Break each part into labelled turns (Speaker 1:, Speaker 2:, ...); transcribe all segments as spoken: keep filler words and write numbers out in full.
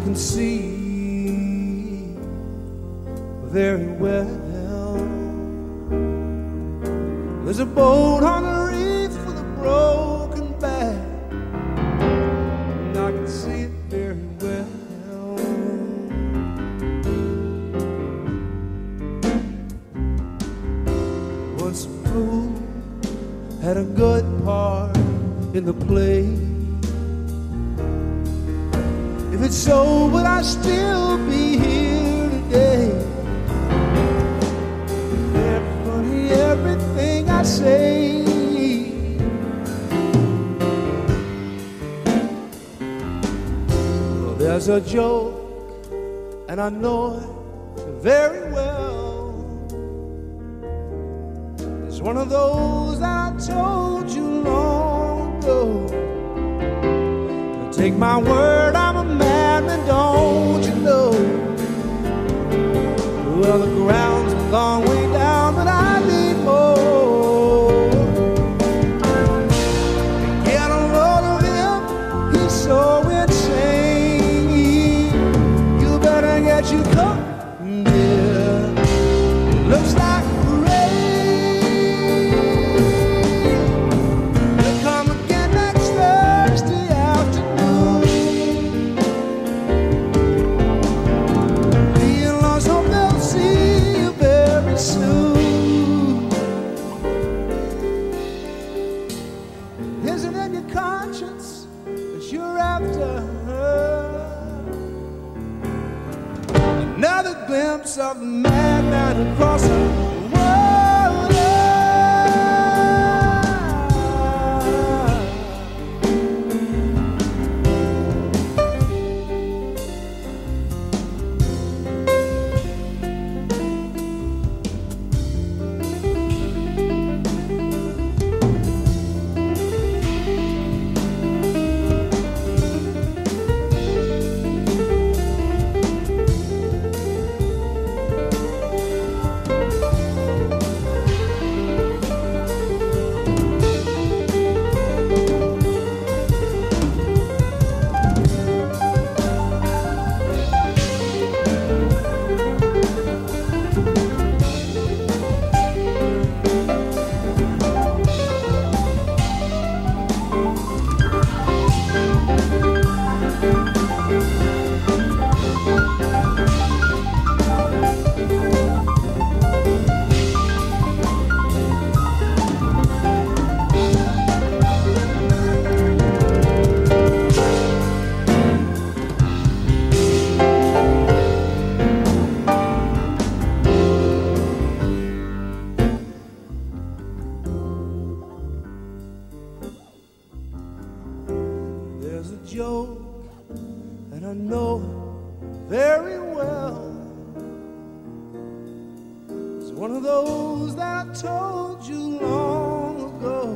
Speaker 1: can see very well. There's a boat on the reef with a broken back, and I can see it very well. Once a fool had a good part in the play. If it's so, would I still be here today? They're funny, everything I say. Well, there's a joke, and I know it very well. It's one of those that I told you long ago. Take my word, I'm a madman, don't you know? Well, the ground's a long way down, but I need more. Get a load of him, he's so insane. You better get your coat, dear. Looks like conscience that you're after her. Another glimpse of the madman across the world. There's a joke, and I know it very well. It's one of those that I told you long ago.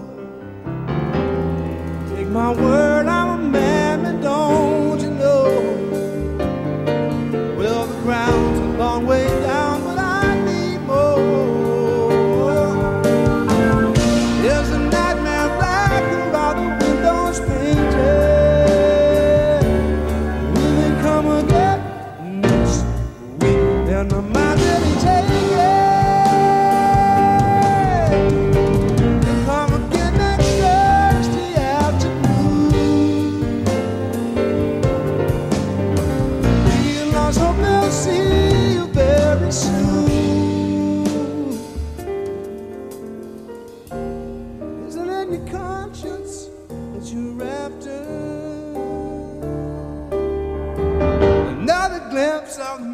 Speaker 1: Take my word, I'm a madman, don't you know? Well, the ground's a long way down, but I need more. There's a nightmare black about the windows painted. And I might really take it. Come again next Thursday afternoon. Feel lost, hope they'll see you very soon. Isn't it your conscience that you're after? Another glimpse of